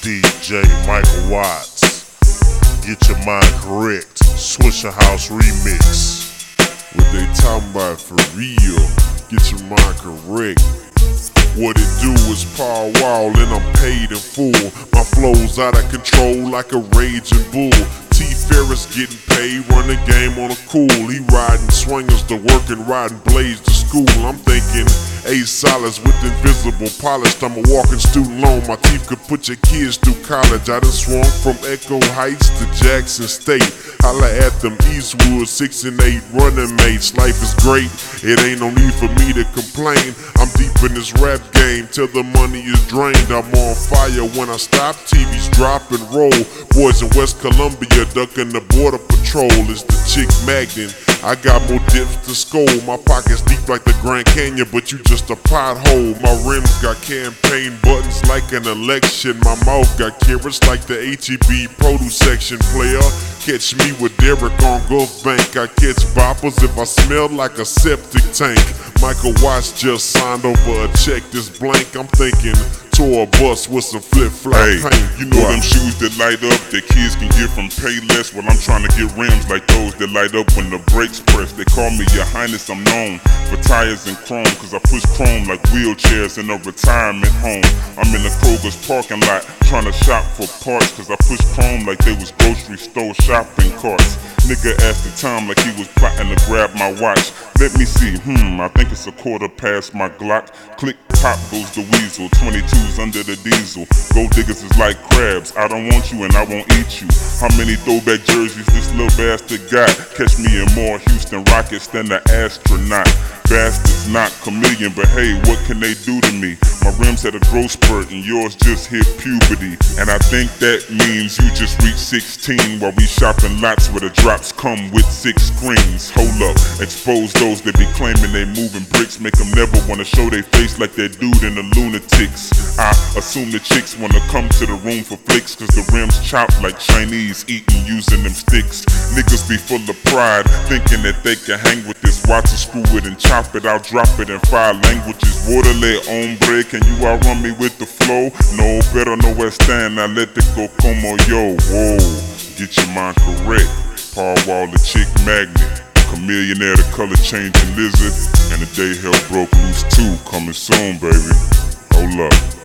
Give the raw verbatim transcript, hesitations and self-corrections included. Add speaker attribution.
Speaker 1: D J Michael Watts. Get your mind correct. Swishahouse remix.
Speaker 2: What they talking about for real? Get your mind correct. What it do is Paul Wall and I'm paid in full. My flow's out of control like a raging bull. T Ferris getting paid, run the game on a cool. He riding swingers to work and riding blades to school. I'm thinking eight solids with invisible polished. I'm a walking student loan, my teeth could put your kids through college. I done swung from Echo Heights to Jackson State. Holla at them Eastwood six and eight running mates. Life is great, it ain't no need for me to complain. I'm deep in this rap game till the money is drained. I'm on fire when I stop, T Vs drop and roll. Boys in West Columbia ducking the border patrol. It's the chick Magnin. I got more dips to score. My pockets deep like the Grand Canyon, but you just a pothole. My rims got campaign buttons like an election. My mouth got carrots like the H E B produce section. Player, catch me with Derek on Gulf Bank. I catch boppers if I smell like a septic tank. Michael Watts just signed over a check this blank. I'm thinking tour a bus with some flip-flop
Speaker 3: hey,
Speaker 2: paint.
Speaker 3: You know them shoes that light up that kids can get from Payless? Well, I'm trying to get rims like those that light up when the brakes press. They call me Your Highness, I'm known for tires and chrome, cause I push chrome like wheelchairs in a retirement home. I'm in the Kroger's parking lot trying to shop for parts, cause I push chrome like they was grocery store shopping carts. Nigga asked the time like he was plotting to grab my watch. Let me see, hmm, I think it's a quarter past my Glock. Click, pop goes the weasel, twenty-twos under the diesel. Gold diggers is like crabs, I don't want you and I won't eat you. How many throwback jerseys this little bastard got? Catch me in more Houston Rockets than the astronaut. Bastards not chameleon, but hey, what can they do to me? My rims had a growth spurt and yours just hit puberty. And I think that means you just reached sixteen while we shopping lots where the drops come with six screens. Hold up, expose those that be claiming they moving bricks. Make them never wanna show they face like that dude in the Lunatics. I assume the chicks wanna come to the room for flicks, cause the rims chopped like Chinese eating using them sticks. Niggas be full of pride, thinking that they can hang with this. Watch and screw it and chop it, I'll drop it in five languages. Waterlay hombre, can you outrun me with the flow? No, better know where stand, now let it go como yo. Whoa, get your mind correct. Paul Wall, the chick Magnet, Chameleonaire, the color changing lizard, and the day hell broke loose too, coming soon, baby. Hold up.